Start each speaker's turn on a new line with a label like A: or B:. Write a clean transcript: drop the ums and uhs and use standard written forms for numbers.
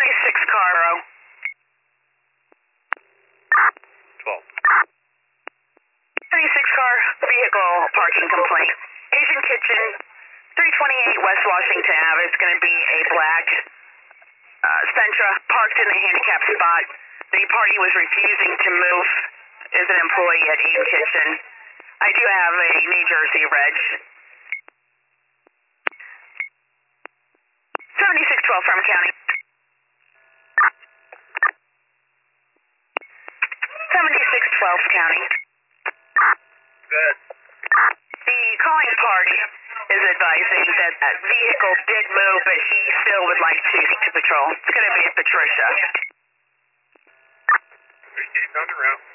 A: 76 Caro.
B: 12.
A: 76 car, vehicle parking complaint. Asian Kitchen, 328 West Washington Ave. It's going to be a black Sentra parked in the handicap spot. The party was refusing to move. Is an employee at Asian Kitchen. I do have a New Jersey reg. 7612 from County. 7612 County.
B: Good.
A: The calling party is advising that that vehicle did move, but he still would like to speak to patrol. It's going to be at Patricia.
B: Appreciate it. On the route.